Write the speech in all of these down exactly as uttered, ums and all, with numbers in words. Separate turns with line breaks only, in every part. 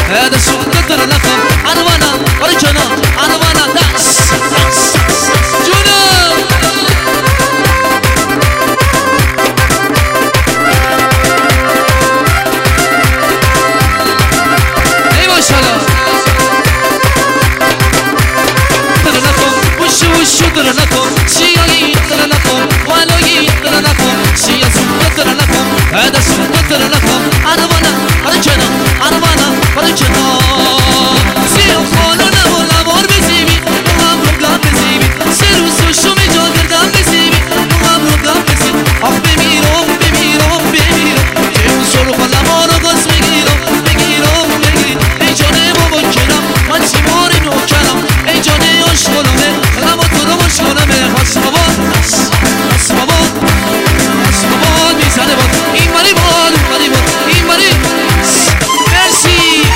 هذا شغل ترى لكم انا وانا ورجنا انا وانا داس جونا اي ما شاء الله ترى لكم وش وش ترى لكم شيء ترى لكم والله ترى لكم شيء ترى لكم هذا شغل ترى لكم انا وانا ورجنا انا وانا ورجنا سيو خالونا ولا مور بزيبي مهم رقم بزيبي سيرو سوشو مجو گردم بزيبي مهم رقم بزيبي اخ بمیرم بمیرم بمیرم که سر خلا مارو گاز بگیرم بگیرم بگیر ای جانه بابا کنم من سیماری نوکرم ای جانه عشقلمه خلم و تو رو مشکلمه حس بابا حس بابا حس بابا میزنه باد این مری باد اون مری باد این مری مرسی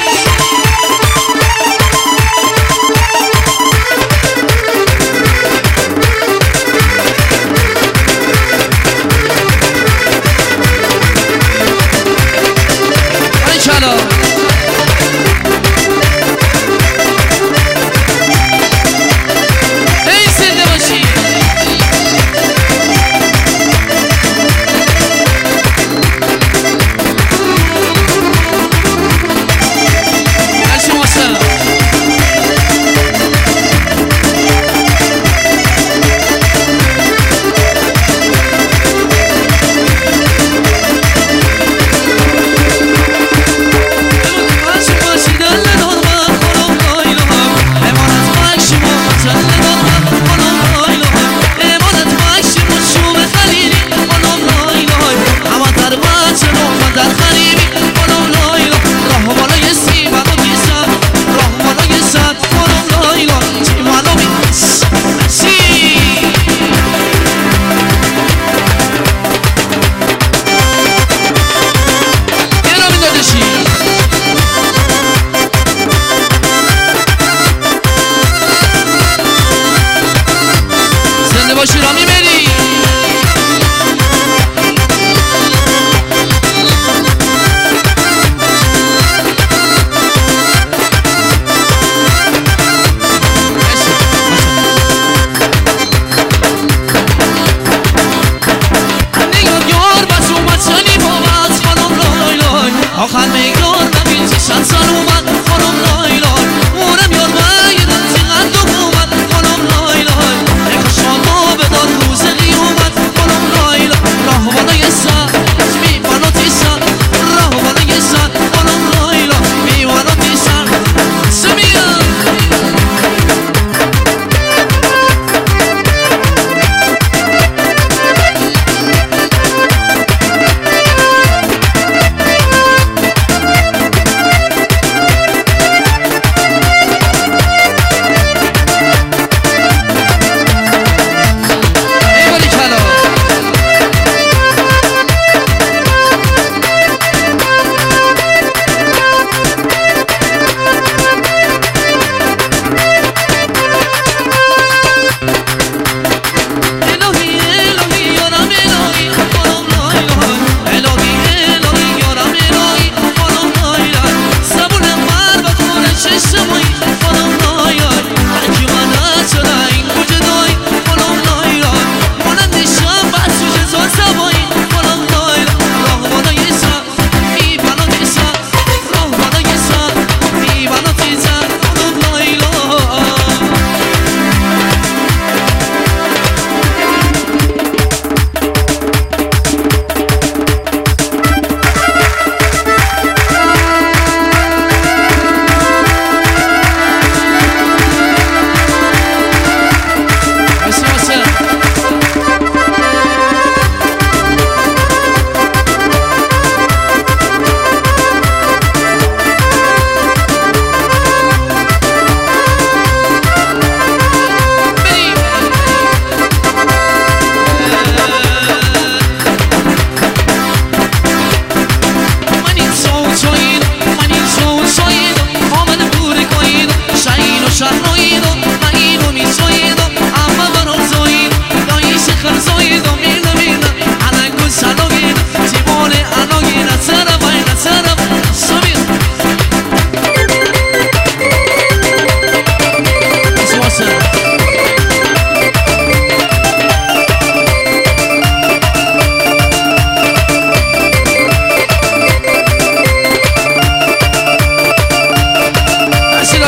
روز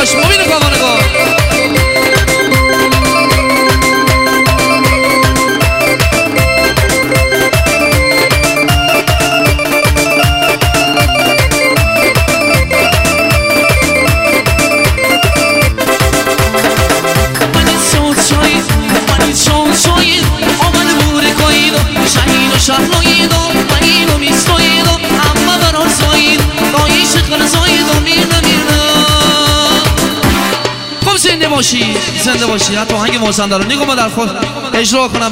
داداش مبین کاوا نگاه
شهرایید و باید و میستایید و همه برار زایید دایی شکل زایید و میرنه میرنه
خب زنده باشی زنده باشی حتی هنگ موسنده رو نگو ما در خود اجرا کنم